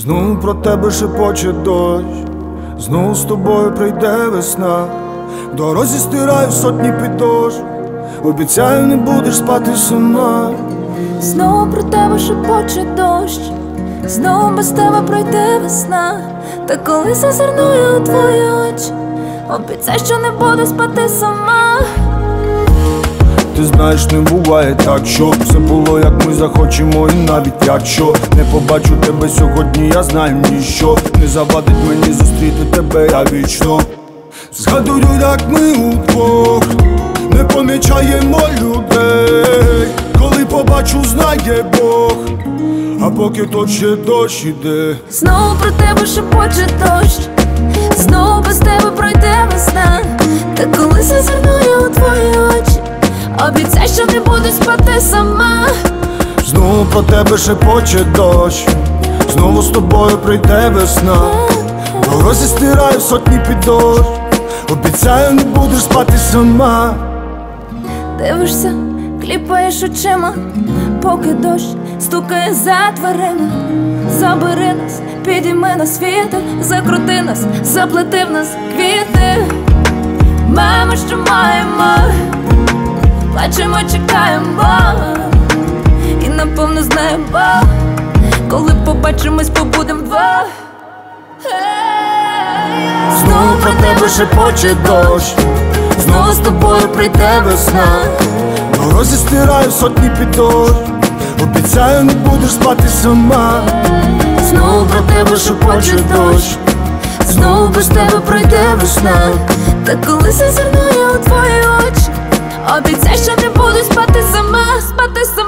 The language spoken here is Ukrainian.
Знову про тебе шепоче дощ, знову з тобою прийде весна. В дорозі стираю сотні підошв, обіцяю, не будеш спати сама. Знову про тебе шепоче дощ, знову без тебе пройде весна. Та коли зазирну у твої очі, обіцяй, що не буду спати сама. Ти знаєш, не буває так, що все було, як ми захочемо. І навіть якщо не побачу тебе сьогодні, я знаю, ніщо не завадить мені зустріти тебе, я вічно. Згадую, як ми удвох не помічаємо людей. Коли побачу, знає Бог, а поки то ще дощ іде. Знову про тебе шепоче дощ, знову без тебе пройде весна. Та коли зазирну у твої очі, обіцяй, що не буду спати сама. Знову про тебе шепоче дощ, знову з тобою прийде весна. В дорозі стираю сотні підошв, обіцяю, не будеш спати сама. Дивишся, кліпаєш очима, поки дощ стукає за дверима. Забери нас, підійми нас вітер, закрути нас, заплети в нас квіти. Маємо, що маємо, плачемо, чекаємо, і напевно знаємо, коли побачимось, побудем вдвох. Знову про тебе шепоче дощ, знову з тобою прийде весна. В дорозі стираю сотні підошв, обіцяю, не будеш спати сама. Знову про тебе шепоче дощ, знову без тебе пройде весна. Та коли зазирну у твої очі, обіцяй, що не буду спати сама, спати сама.